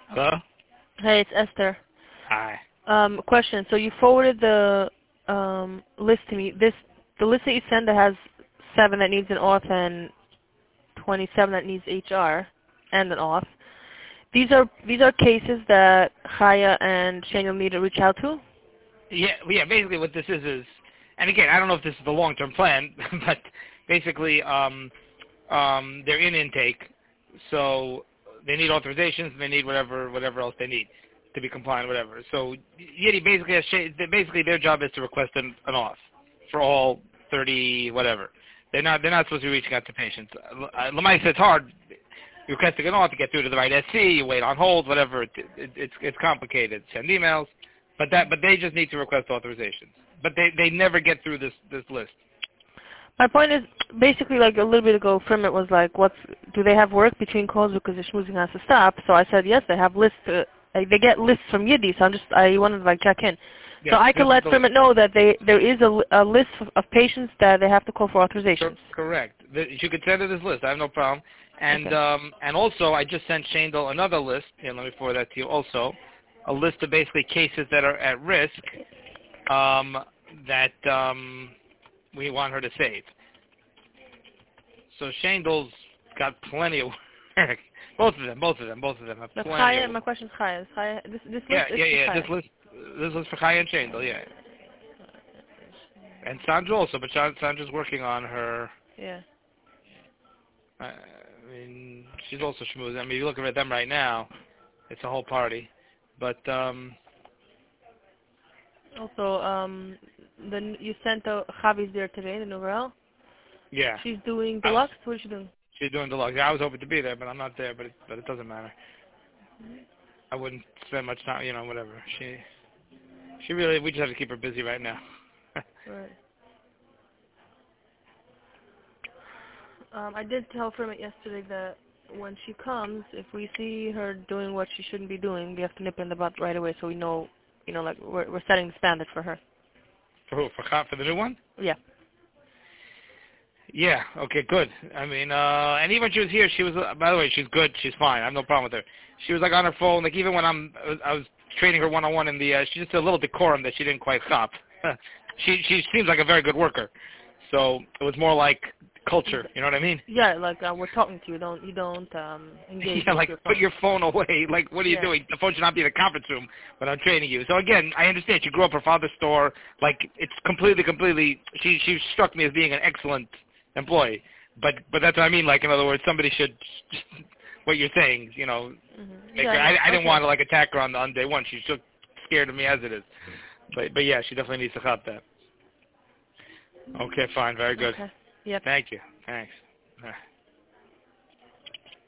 Hello? Hey, it's Esther. Hi. Question. So you forwarded the list to me. The list that you send that has 7 that needs an auth and 27 that needs HR and an auth. These are cases that Chaya and Shaniel need to reach out to. Yeah. Basically, what this is, and again, I don't know if this is the long-term plan, but basically, they're in intake, so they need authorizations and they need whatever else they need to be compliant, whatever. So Yiddy basically basically their job is to request an auth for all 30 whatever. They're not supposed to be reaching out to patients. Lamai says it's hard. You're requesting an auth to get through to the right SC. You wait on hold, whatever. It's complicated. Send emails, but they just need to request authorizations. But they never get through this list. My point is basically like a little bit ago, Primit was like, do they have work between calls because the schmoozing has to stop? So I said yes, they have lists. They get lists from Yiddy, so I wanted to like check in. Yeah, so I can let Primit know that there is a list of patients that they have to call for authorizations. Correct. You could send her this list. I have no problem. And okay. And also, I just sent Shandel another list. Here, let me forward that to you also. A list of basically cases that are at risk that we want her to save. So Shandel's got plenty of work. Both of them have That's plenty Chaya. of My question is Chaya. This list Yeah. is for Chaya. This list for Chaya and Shandel, yeah. And Sandra also, but Sandra's working on her. Yeah. I mean, she's also schmoozing. I mean, if you look at them right now, it's a whole party. But Also, you sent Javi's there today, the Nouvelle. yeah, She's doing deluxe. What is she doing? she's doing deluxe. Yeah, I was hoping to be there, but I'm not there. But it doesn't matter. I wouldn't spend much time. Whatever. She really. We just have to keep her busy right now. Right. I did tell Primit yesterday that when she comes, if we see her doing what she shouldn't be doing, we have to nip in the butt right away, so we know, like we're setting the standard for her. For who? For the new one? Yeah. Yeah. Okay. Good. I mean, and even when she was here, she was. By the way, she's good. She's fine. I have no problem with her. She was like on her phone. Like even when I was training her one-on-one in the. She just a little decorum that she didn't quite stop. She seems like a very good worker. So it was more like culture. You know what I mean? Yeah, like we're talking to you. You don't engage Yeah, with like your phone. put your phone away. Like what are you doing? The phone should not be in the conference room when I'm training you. So again, I understand. She grew up her father's store. Like it's completely. She struck me as being an excellent employee. But that's what I mean. Like in other words, somebody should. What you're saying, Mm-hmm. I didn't want to like attack her on day one. She's so scared of me as it is. But yeah, she definitely needs to cut that. Okay, fine, very good. Okay. Yep. Thank you. Thanks.